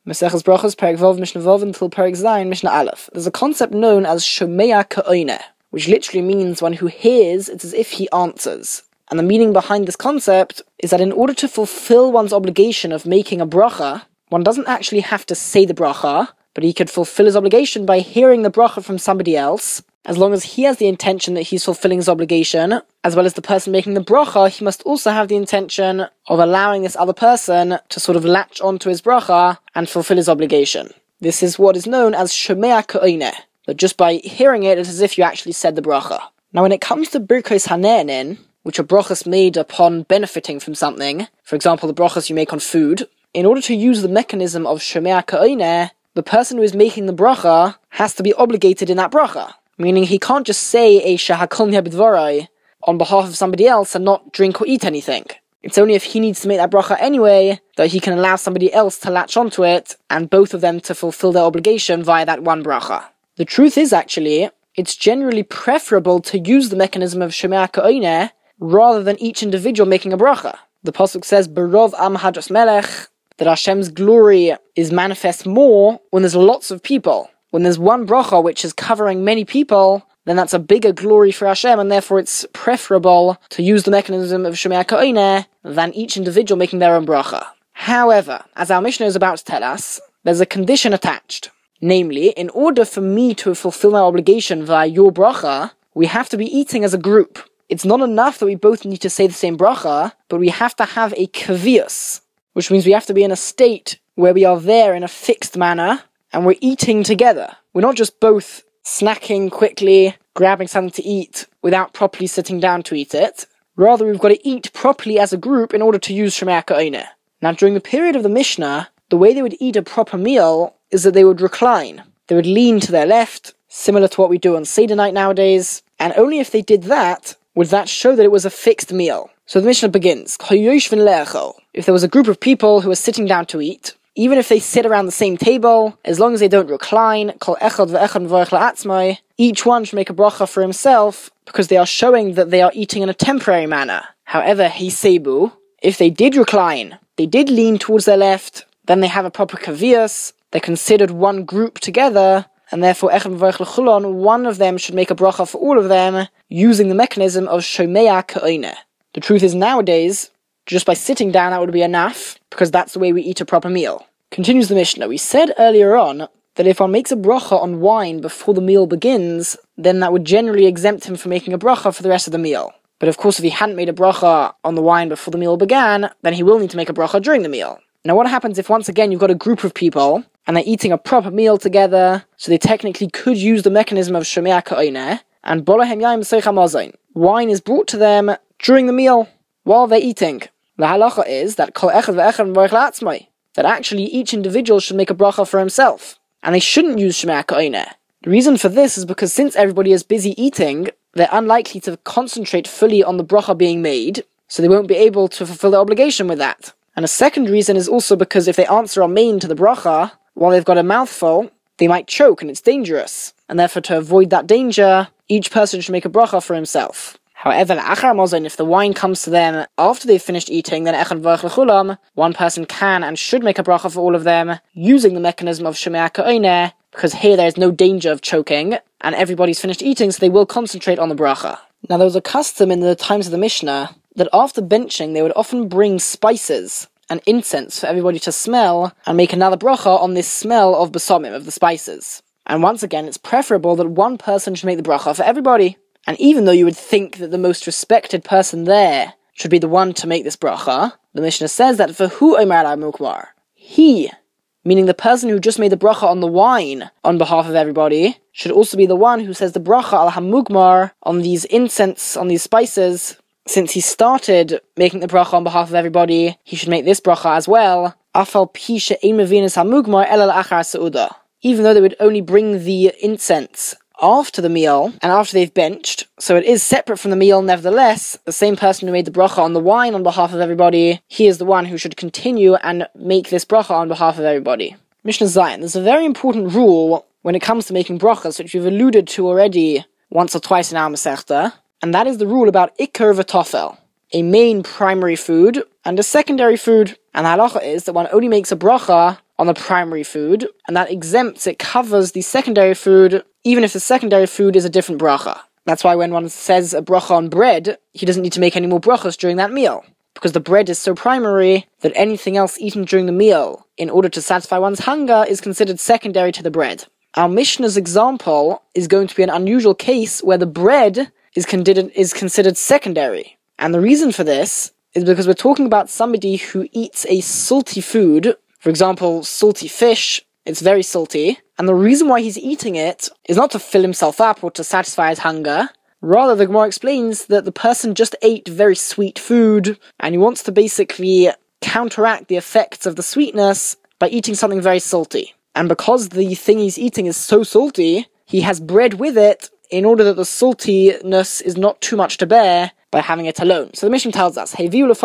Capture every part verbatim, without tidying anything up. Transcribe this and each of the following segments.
Maseches Brachos, Perek Vov, Mishnah Vov, until Perek Zayin, Mishnah Aleph. There's a concept known as Shomea Ka'oineh, which literally means one who hears, it's as if he answers. And the meaning behind this concept is that in order to fulfill one's obligation of making a bracha, one doesn't actually have to say the bracha, but he could fulfill his obligation by hearing the bracha from somebody else. As long as he has the intention that he's fulfilling his obligation, as well as the person making the bracha, he must also have the intention of allowing this other person to sort of latch onto his bracha and fulfill his obligation. This is what is known as Shomea Ka'oineh, that just by hearing it, it's as if you actually said the bracha. Now when it comes to Birkos Hane'enin, which are brachas made upon benefiting from something, for example the brachas you make on food, in order to use the mechanism of Shomea Ka'oineh, the person who is making the bracha has to be obligated in that bracha. Meaning he can't just say a shahakol b'dvarai on behalf of somebody else and not drink or eat anything. It's only if he needs to make that bracha anyway that he can allow somebody else to latch onto it and both of them to fulfill their obligation via that one bracha. The truth is actually, it's generally preferable to use the mechanism of Shomea Ka'oineh rather than each individual making a bracha. The pasuk says, Berov am hadras melech, that Hashem's glory is manifest more when there's lots of people. When there's one bracha which is covering many people, then that's a bigger glory for Hashem, and therefore it's preferable to use the mechanism of Shomea Ka'oineh than each individual making their own bracha. However, as our Mishnah is about to tell us, there's a condition attached. Namely, in order for me to fulfill my obligation via your bracha, we have to be eating as a group. It's not enough that we both need to say the same bracha, but we have to have a kavius, which means we have to be in a state where we are there in a fixed manner, and we're eating together. We're not just both snacking quickly, grabbing something to eat, without properly sitting down to eat it. Rather, we've got to eat properly as a group in order to use Shomea Ka'oineh. Now, during the period of the Mishnah, the way they would eat a proper meal is that they would recline. They would lean to their left, similar to what we do on Seder night nowadays, and only if they did that, would that show that it was a fixed meal. So the Mishnah begins, if there was a group of people who were sitting down to eat, even if they sit around the same table, as long as they don't recline, each one should make a bracha for himself, because they are showing that they are eating in a temporary manner. However, hisebu, if they did recline, they did lean towards their left, then they have a proper kavias, they're considered one group together, and therefore one of them should make a bracha for all of them, using the mechanism of Shomea Ka'oineh. The truth is nowadays, just by sitting down that would be enough, because that's the way we eat a proper meal. Continues the Mishnah, we said earlier on that if one makes a bracha on wine before the meal begins, then that would generally exempt him from making a bracha for the rest of the meal. But of course if he hadn't made a bracha on the wine before the meal began, then he will need to make a bracha during the meal. Now what happens if once again you've got a group of people, and they're eating a proper meal together, so they technically could use the mechanism of Shomea Ka'oineh, and bolahem yaim b'seicha mazayin. Wine is brought to them during the meal, while they're eating. The halacha is that kol echad ve'echad mevarich la'atzmai, that actually each individual should make a bracha for himself, and they shouldn't use Shomea Ka'oineh. The reason for this is because since everybody is busy eating, they're unlikely to concentrate fully on the bracha being made, so they won't be able to fulfill their obligation with that. And a second reason is also because if they answer amen to the bracha, while they've got a mouthful, they might choke and it's dangerous. And therefore to avoid that danger, each person should make a bracha for himself. However, if the wine comes to them after they've finished eating, then one person can and should make a bracha for all of them, using the mechanism of Shomea Ka'oineh, because here there is no danger of choking, and everybody's finished eating, so they will concentrate on the bracha. Now there was a custom in the times of the Mishnah, that after benching they would often bring spices and incense for everybody to smell, and make another bracha on this smell of basomim, of the spices. And once again, it's preferable that one person should make the bracha for everybody. And even though you would think that the most respected person there should be the one to make this bracha, the Mishnah says that for hu omer ala mukmar, he, meaning the person who just made the bracha on the wine on behalf of everybody, should also be the one who says the bracha al hamugmar on these incense, on these spices. Since he started making the bracha on behalf of everybody, he should make this bracha as well. Afal pi she'ein mevinas hamugmar ela la'achar seuda. Even though they would only bring the incense after the meal, and after they've benched, so it is separate from the meal, nevertheless, the same person who made the bracha on the wine on behalf of everybody, he is the one who should continue and make this bracha on behalf of everybody. Mishnah Zayin, there's a very important rule when it comes to making brachas, which we've alluded to already once or twice in our Masechta, and that is the rule about ikar v'tofel, a main primary food and a secondary food. And the halacha is that one only makes a bracha on the primary food, and that exempts, it covers the secondary food, even if the secondary food is a different bracha. That's why when one says a bracha on bread, he doesn't need to make any more brachas during that meal, because the bread is so primary that anything else eaten during the meal, in order to satisfy one's hunger, is considered secondary to the bread. Our Mishnah's example is going to be an unusual case where the bread is considered, is considered secondary. And the reason for this is because we're talking about somebody who eats a salty food, for example, salty fish. It's very salty, and the reason why he's eating it is not to fill himself up or to satisfy his hunger. Rather, the Gemara explains that the person just ate very sweet food, and he wants to basically counteract the effects of the sweetness by eating something very salty. And because the thing he's eating is so salty, he has bread with it in order that the saltiness is not too much to bear by having it alone. So the Mishnah tells us,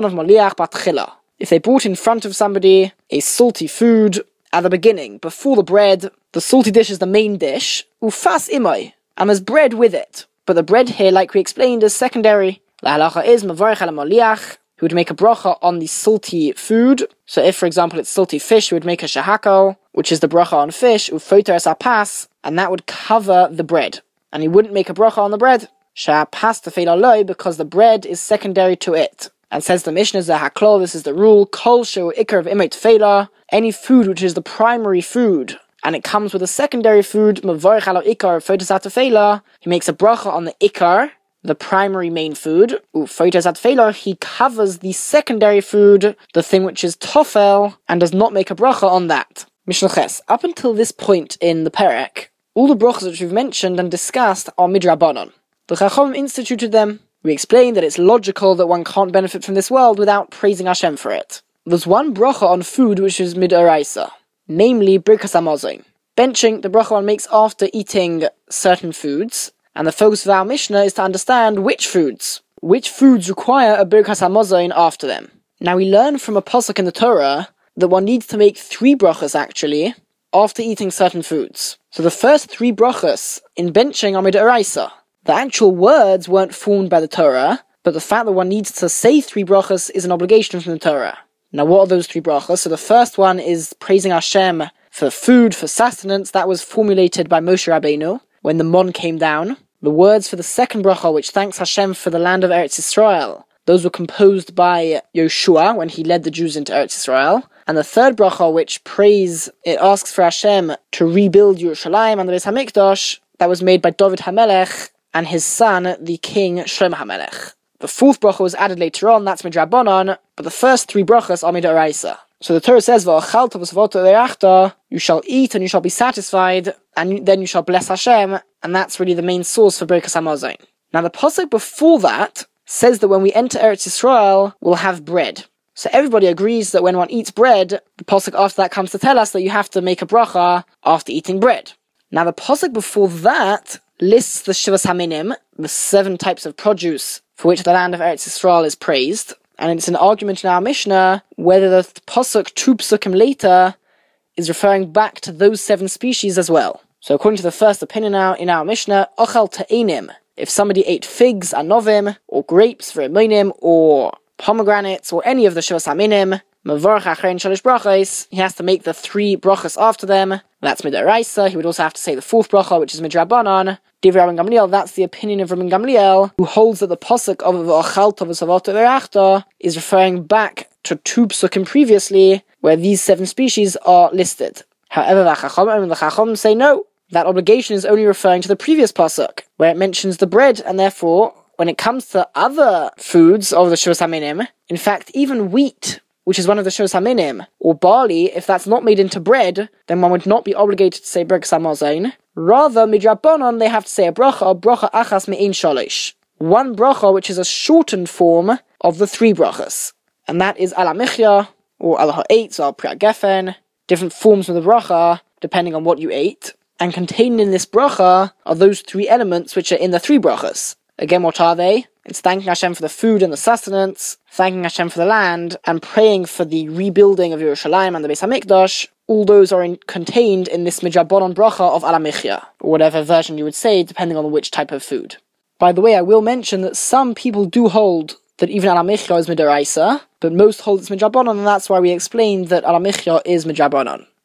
if they brought in front of somebody a salty food at the beginning, before the bread, the salty dish is the main dish, ufas imay, and there's bread with it. But the bread here, like we explained, is secondary. La halacha is mavarich ala maliach, who would make a bracha on the salty food. So if, for example, it's salty fish, he would make a shahakal, which is the bracha on fish, ufoter es apas, and that would cover the bread. And he wouldn't make a bracha on the bread, sha'apas tefeila loy, because the bread is secondary to it. And says the Mishnah, Zahaklol, this is the rule, kol shu ikar of imay tefeila, any food which is the primary food, and it comes with a secondary food, mavarich ala ikar foter tefeila, he makes a bracha on the ikar, the primary main food, ufoter tefeila, he covers the secondary food, the thing which is tofel, and does not make a bracha on that. Mishnah Ches, up until this point in the Perek, all the brachas which we've mentioned and discussed are midrabanan. The Chacham instituted them. We explained that it's logical that one can't benefit from this world without praising Hashem for it. There's one bracha on food which is mid'oraisa, namely birkas hamazon. Benching, the bracha one makes after eating certain foods, and the focus of our Mishnah is to understand which foods. Which foods require a birkas hamazon after them. Now we learn from a pasuk in the Torah that one needs to make three brachas actually, after eating certain foods. So the first three brachas in benching are mid'oraisa. The actual words weren't formed by the Torah, but the fact that one needs to say three brachas is an obligation from the Torah. Now what are those three brachas? So the first one is praising Hashem for food, for sustenance. That was formulated by Moshe Rabbeinu when the Mon came down. The words for the second bracha, which thanks Hashem for the land of Eretz Yisrael, those were composed by Yoshua when he led the Jews into Eretz Yisrael. And the third bracha, which praise, it asks for Hashem to rebuild Yerushalayim and the Beis HaMikdash, that was made by David HaMelech and his son, the king Shlomo HaMelech. The fourth bracha was added later on, that's midrabanan, but the first three brachas are midoraisa. So the Torah says, "V'achalta v'savoto le'achta," you shall eat and you shall be satisfied, and then you shall bless Hashem, and that's really the main source for birkas hamazon. Now the pasuk before that says that when we enter Eretz Yisrael, we'll have bread. So everybody agrees that when one eats bread, the pasuk after that comes to tell us that you have to make a bracha after eating bread. Now the pasuk before that lists the Shivas Haminim, the seven types of produce for which the land of Eretz Yisrael is praised, and it's an argument in our Mishnah whether the pasuk two psukim later is referring back to those seven species as well. So according to the first opinion now in our Mishnah, ochal ta'enim, if somebody ate figs, anovim, or grapes, v'remonim, or pomegranates, or any of the Shivas Haminim, mavarach acherin shalish brachos, he has to make the three brachas after them. That's midoraisa. He would also have to say the fourth bracha, which is midrabanan. Divrei Rabban Gamliel, that's the opinion of Rabban Gamliel, who holds that the pasuk of v'achalta v'savoto le'achta is referring back to two psukim previously, where these seven species are listed. However, the Chacham and the Chacham say no, that obligation is only referring to the previous pasuk, where it mentions the bread, and therefore, when it comes to other foods of the Shivas Haminim, in fact, even wheat, which is one of the Shivas Haminim, or barley, if that's not made into bread, then one would not be obligated to say birkas hamazon. Rather, midrabanan, they have to say a bracha, bracha achas me'ein shalish. One bracha, which is a shortened form of the three brachas. And that is ala michya, or ala ha'etz, or priya gefen, different forms of the bracha, depending on what you ate. And contained in this bracha are those three elements which are in the three brachas. Again, what are they? It's thanking Hashem for the food and the sustenance, thanking Hashem for the land, and praying for the rebuilding of Yerushalayim and the Beis HaMikdash. All those are in, contained in this midrabanan bracha of ala michya, or whatever version you would say, depending on which type of food. By the way, I will mention that some people do hold that even ala michya is midoraisa, but most hold it's midrabanan, and that's why we explained that ala michya is midrabanan.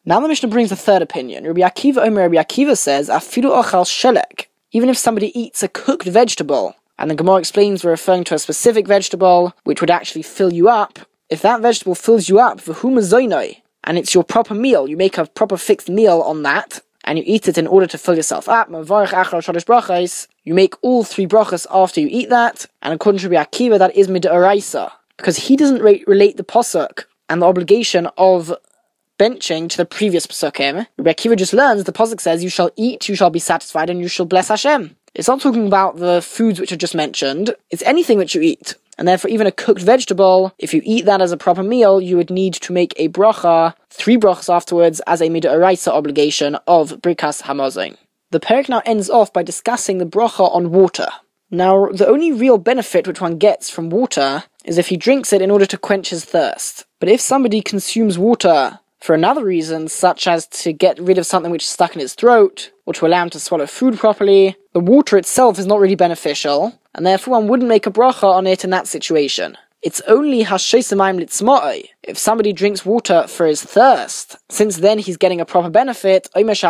Now the Mishnah brings a third opinion. Rabbi Akiva Omer, Rabbi Akiva says, Afilu ochal shelek, even if somebody eats a cooked vegetable, and the Gemara explains we're referring to a specific vegetable which would actually fill you up, if that vegetable fills you up, v'hu mazoinoi, and it's your proper meal, you make a proper fixed meal on that, and you eat it in order to fill yourself up, you make all three brachas after you eat that, and according to Rabbi Akiva, that is mid'oraisa, because he doesn't re- relate the pasuk and the obligation of benching to the previous pasukim. Rabbi Akiva just learns, the pasuk says, you shall eat, you shall be satisfied, and you shall bless Hashem. It's not talking about the foods which are just mentioned, it's anything which you eat. And therefore, even a cooked vegetable, if you eat that as a proper meal, you would need to make a bracha, three brachas afterwards, as a mid'oraisa obligation of Birkas Hamazon. The perek now ends off by discussing the bracha on water. Now, the only real benefit which one gets from water is if he drinks it in order to quench his thirst. But if somebody consumes water for another reason, such as to get rid of something which is stuck in his throat, or to allow him to swallow food properly, the water itself is not really beneficial, and therefore one wouldn't make a bracha on it in that situation. It's only hashesemayim litzma'oi, if somebody drinks water for his thirst, since then he's getting a proper benefit, he says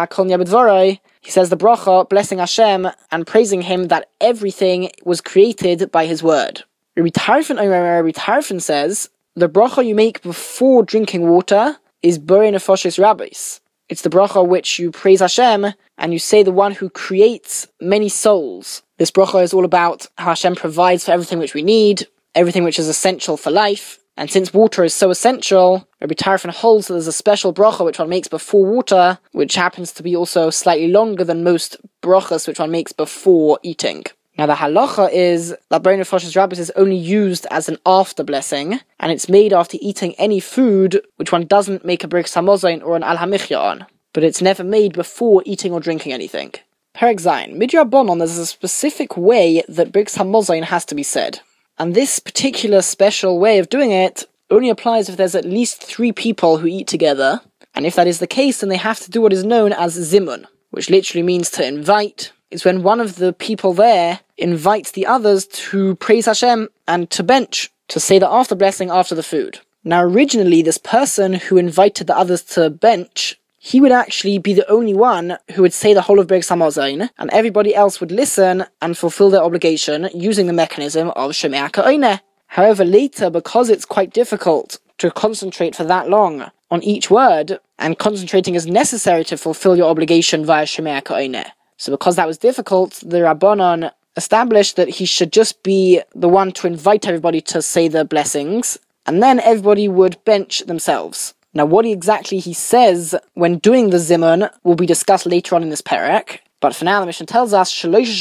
the bracha, blessing Hashem, and praising him that everything was created by his word. Rabbi Tarfon, Rabbi Tarfon says, the bracha you make before drinking water is Borei Nefashos Rabbis. It's the bracha which you praise Hashem, and you say the one who creates many souls. This bracha is all about how Hashem provides for everything which we need, everything which is essential for life, and since water is so essential, Rabbi Tarfon holds that there's a special bracha which one makes before water, which happens to be also slightly longer than most brachas which one makes before eating. Now the halacha is that Borei Nefashos Rabbis is only used as an after blessing, and it's made after eating any food which one doesn't make a Birkas Hamazon or an Al HaMichya on, but it's never made before eating or drinking anything. Perek Zayin, Midrabanon, there's a specific way that Birkas Hamazon has to be said, and this particular special way of doing it only applies if there's at least three people who eat together, and if that is the case, then they have to do what is known as zimun, which literally means to invite. It's when one of the people there invites the others to praise Hashem and to bench, to say the after blessing after the food. Now originally, this person who invited the others to bench, he would actually be the only one who would say the whole of Birkas Hamazon, and everybody else would listen and fulfill their obligation using the mechanism of Shomea Ka'oneh. However, later, because it's quite difficult to concentrate for that long on each word, and concentrating is necessary to fulfill your obligation via Shomea Ka'oneh, so because that was difficult, the Rabbanon established that he should just be the one to invite everybody to say the blessings, and then everybody would bench themselves. Now what exactly he says when doing the zimun will be discussed later on in this perek, but for now the Mishnah tells us,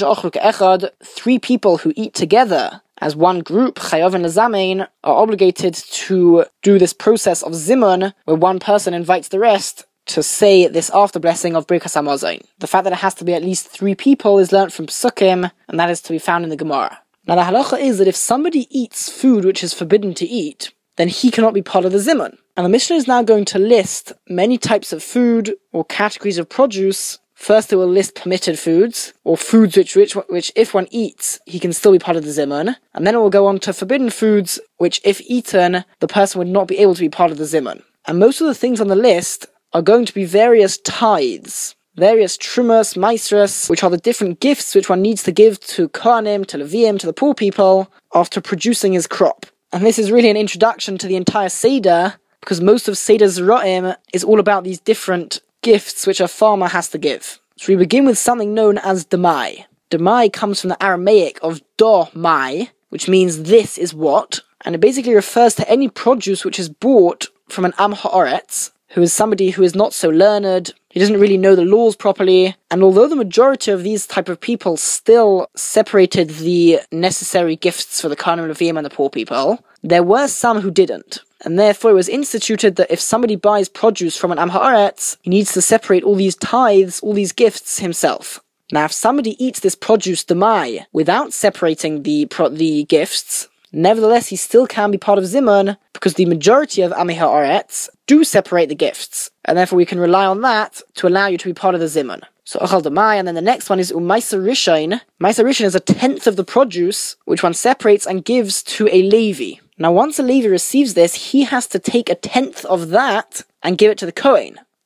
three people who eat together as one group, chayovin lezamein, are obligated to do this process of zimun, where one person invites the rest to say this after blessing of Birkas Hamazon. The fact that it has to be at least three people is learnt from Psukim, and that is to be found in the Gemara. Now the halacha is that if somebody eats food which is forbidden to eat, then he cannot be part of the zimun. And the Mishnah is now going to list many types of food or categories of produce. First it will list permitted foods, or foods which, which, which if one eats, he can still be part of the zimun. And then it will go on to forbidden foods, which if eaten, the person would not be able to be part of the zimun. And most of the things on the list are going to be various tithes, various trumas, maasros, which are the different gifts which one needs to give to Kohanim, to Leviim, to the poor people, after producing his crop. And this is really an introduction to the entire Seder, because most of Seder Zera'im is all about these different gifts which a farmer has to give. So we begin with something known as Demai. Demai comes from the Aramaic of Do Mai, which means this is what, and it basically refers to any produce which is bought from an Am Ha'aretz, who is somebody who is not so learned, he doesn't really know the laws properly, and although the majority of these type of people still separated the necessary gifts for the Kohanim, Leviim, and the poor people, there were some who didn't. And therefore it was instituted that if somebody buys produce from an Am Ha'aretz, he needs to separate all these tithes, all these gifts himself. Now if somebody eats this produce demai without separating the pro- the gifts, nevertheless he still can be part of zimun, because the majority of Am Ha'aretz do separate the gifts, and therefore we can rely on that to allow you to be part of the zimun. So Achal Demai, and then the next one is Umaisa Rishon. Maisa Rishon is a tenth of the produce, which one separates and gives to a Levi. Now once a Levi receives this, he has to take a tenth of that and give it to the Kohen.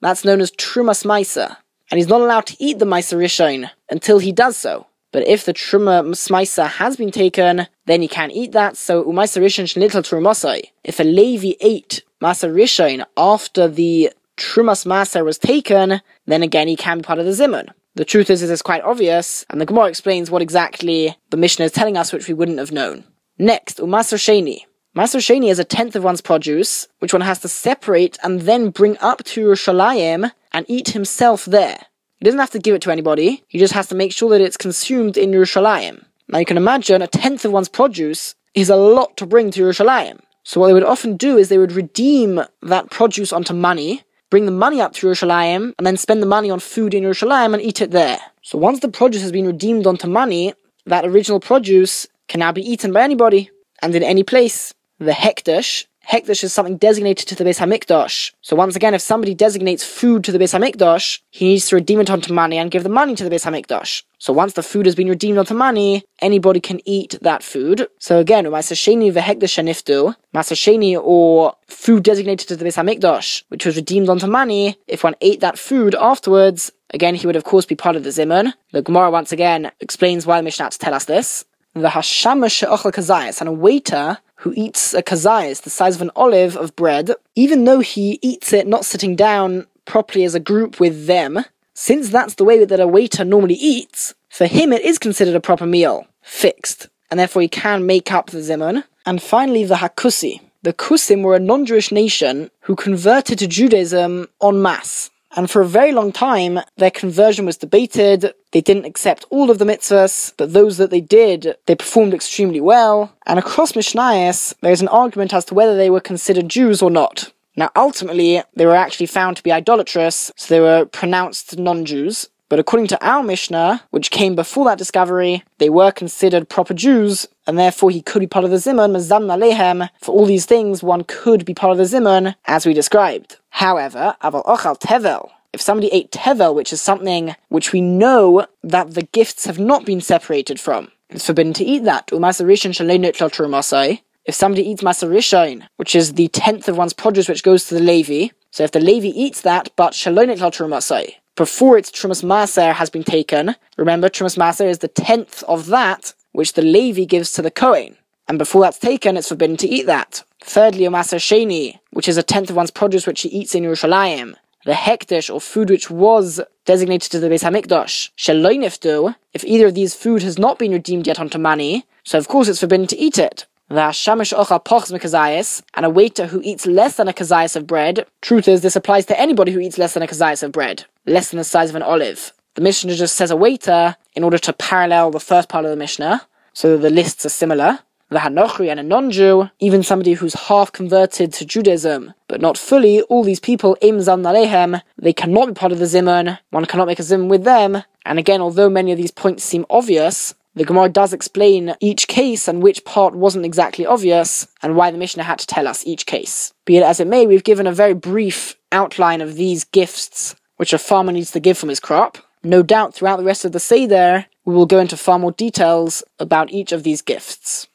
That's known as Trumas Maisa. And he's not allowed to eat the Maisa Rishon until he does so. But if the Truma Maisa has been taken, then he can eat that. So Umaisa Rishon Shnitl Trumasai. If a Levi ate Maisa Rishon after the Trumas Maser was taken, then again he can be part of the Zimun. The truth is, it is quite obvious, and the Gemara explains what exactly the Mishnah is telling us, which we wouldn't have known. Next, Umaser Sheni. Maser Sheni is a tenth of one's produce, which one has to separate and then bring up to Yerushalayim and eat himself there. He doesn't have to give it to anybody, he just has to make sure that it's consumed in Yerushalayim. Now you can imagine, a tenth of one's produce is a lot to bring to Yerushalayim. So what they would often do is they would redeem that produce onto money, bring the money up to Yerushalayim, and then spend the money on food in Yerushalayim and eat it there. So once the produce has been redeemed onto money, that original produce can now be eaten by anybody, and in any place. The Hekdesh. Hekdesh is something designated to the Beis HaMikdash. So once again, if somebody designates food to the Beis HaMikdash, he needs to redeem it onto money and give the money to the Beis HaMikdash. So once the food has been redeemed onto money, anybody can eat that food. So again, Maser Sheni v'Hekdesh Sheniftu, Maser Sheni or food designated to the Beis HaMikdash, which was redeemed onto money, if one ate that food afterwards, again, he would of course be part of the Zimun. The Gemara once again explains why the Mishnah had to tell us this. The Hashama she'ochel kazayas, and a waiter who eats a kazayas, the size of an olive of bread, even though he eats it not sitting down properly as a group with them, since that's the way that a waiter normally eats, for him it is considered a proper meal, fixed, and therefore he can make up the Zimun. And finally, the Hakusi. The Kusim were a non-Jewish nation who converted to Judaism en masse. And for a very long time, their conversion was debated. They didn't accept all of the mitzvahs, but those that they did, they performed extremely well. And across Mishnayos, there is an argument as to whether they were considered Jews or not. Now, ultimately, they were actually found to be idolatrous, so they were pronounced non-Jews. But according to our Mishnah, which came before that discovery, they were considered proper Jews, and therefore he could be part of the Zimun, Mazam Alehem. For all these things, one could be part of the Zimun, as we described. However, Aval Ochal Tevel, if somebody ate Tevel, which is something which we know that the gifts have not been separated from, it's forbidden to eat that. U'Maser Rishon Shalei Nitlo Trumasai. If somebody eats Maser Rishon, which is the tenth of one's produce which goes to the Levi, so if the Levi eats that, but Shalei Nitlo Trumasai, before its Trumas Maser has been taken, remember Trumas Maser is the tenth of that which the Levi gives to the Kohen, and before that's taken, it's forbidden to eat that. Thirdly, Maser Sheni, which is a tenth of one's produce which he eats in Yerushalayim. The Hekdesh, or food which was designated to the Beis HaMikdash. Sheloi niftu, if either of these food has not been redeemed yet onto money, so of course it's forbidden to eat it. The Hashamish Ocha Pochs Mikazayas, and a waiter who eats less than a kazayas of bread. Truth is, this applies to anybody who eats less than a kazayas of bread, less than the size of an olive. The Mishnah just says a waiter in order to parallel the first part of the Mishnah, so the lists are similar. The Hanochri and a non-Jew, even somebody who's half converted to Judaism, but not fully, all these people, Im Zam Nalehem, they cannot be part of the Zimun, one cannot make a Zimun with them, and again, although many of these points seem obvious, the Gemara does explain each case and which part wasn't exactly obvious, and why the Mishnah had to tell us each case. Be it as it may, we've given a very brief outline of these gifts, which a farmer needs to give from his crop. No doubt throughout the rest of the Seder, we will go into far more details about each of these gifts.